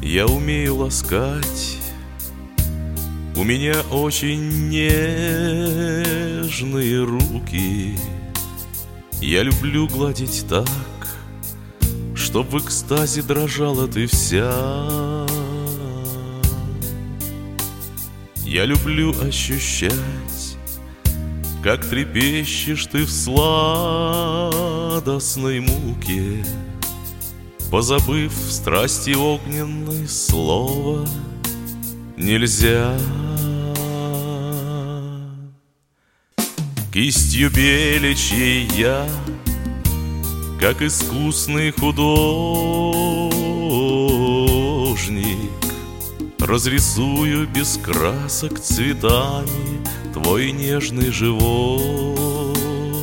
Я умею ласкать, у меня очень нежные руки. Я люблю гладить так, чтоб в экстазе дрожала ты вся. Я люблю ощущать, как трепещешь ты в сладостной муке, позабыв в страсти огненной слово нельзя. Кистью беличьей я, как искусный художник, разрисую без красок цветами твой нежный живот.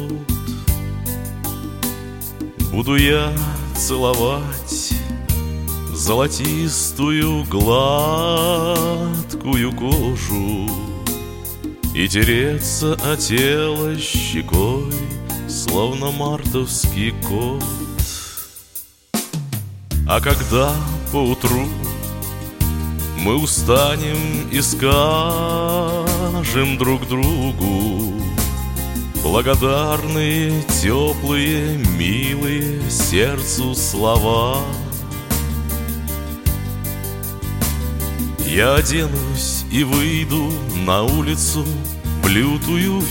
Буду я целовать золотистую гладкую кожу и тереться о тело щекой, словно мартовский кот. А когда поутру мы устанем и скажем друг другу благодарные, теплые, милые сердцу слова, я оденусь и выйду на улицу в лютую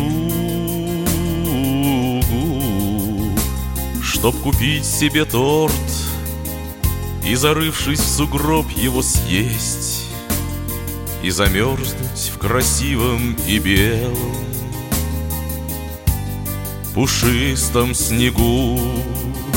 вьюгу, чтоб купить себе торт и, зарывшись в сугроб, его съесть и замерзнуть в красивом и белом пушистом снегу.